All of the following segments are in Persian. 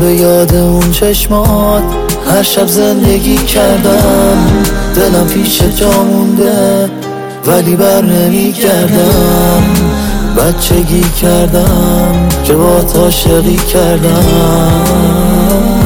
به یاد اون چشمات هر شب زندگی کردم. دلم پیش جا مونده ولی بر نمی گردم. بچگی کردم که با عاشقی کردم.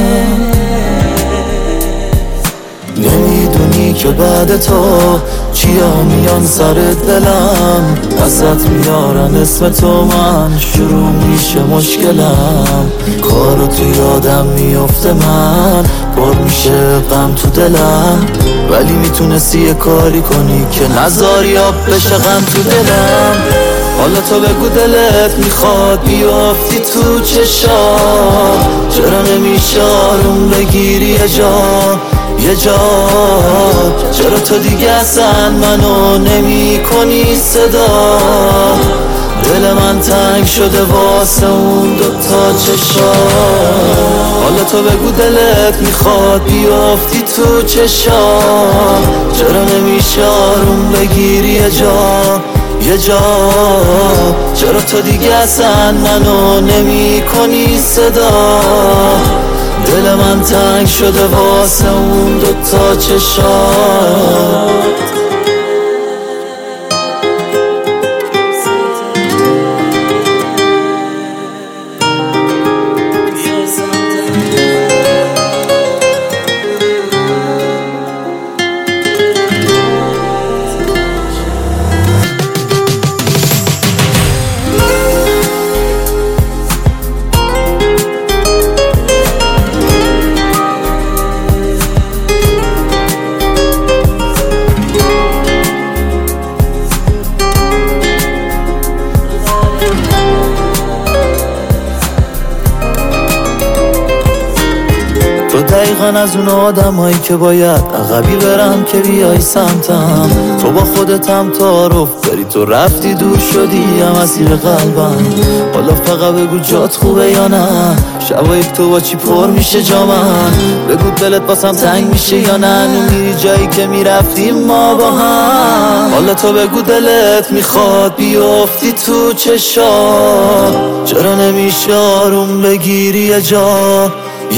نمیدونی که بعد تو چیا میان سر دلم، ازت میارن اسم تو من شروع میشه مشکلم. کارو تو یادم میفته من پر میشه غم تو دلم، ولی میتونستی یه کاری کنی که نذاری آب بشه غم تو دلم. حالا تو بگو دلت میخواد بیافتی تو چشام، چرا نمیشه آروم بگیری یه جا؟ چرا تو دیگه اصلا منو نمی کنی صدا؟ دل من تنگ شده واسه اون دوتا چشام. حالا تو بگو دلت میخواد بیافتی تو چشام، چرا نمیشه آروم بگیری یه جا؟ چرا تو دیگه اصلا منو نمی کنی صدا؟ دل من تنگ شده واسه اون دوتا چشات. تو دقیقاً از اون آدمایی که باید عقبی برن که بیای سمتم. تو با خودتم تعارف داری، تو رفتی دور شدی هم اسیر قلبم. حالا فقط بگو جات خوبه یا نه، شبایی تو با چی پر میشه جا من. بگو دلت باسم تنگ میشه یا نه، میری جایی که میرفتیم ما با هم. حالا تو بگو دلت میخواد بیافتی تو چشات، چرا نمیشه آروم بگیری یه جا؟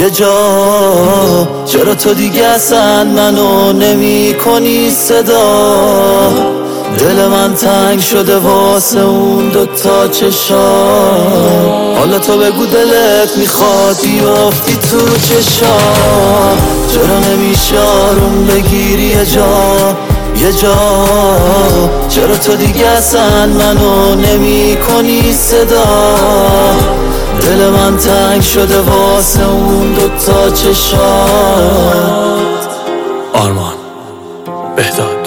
چرا تو دیگه اصلا منو نمی کنی صدا؟ دل من تنگ شده واسه اون دوتا چشام. حالا تو بگو دلت میخواد بیافتی تو چشام، چرا نمیشه آروم بگیری یه جا؟ چرا تو دیگه اصلا منو نمی کنی صدا؟ دل من تنگ شده واسه اون دوتا چشات. آرمان بهداد.